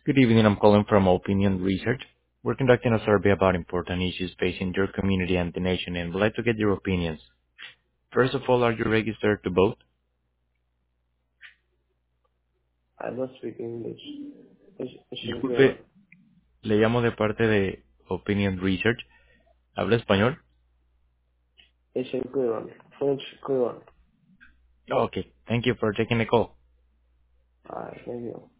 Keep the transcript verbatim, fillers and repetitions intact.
Good evening. I'm calling from Opinion Research. We're conducting a survey about important issues facing your community and the nation, and would like to get your opinions. First of all, are you registered to vote? I don't speak English. Es, es incredible. Disculpe, le llamo de parte de Opinion Research. ¿Habla español? Es incredible. French incredible. Oh, okay. Thank you for taking the call. Ah, thank you.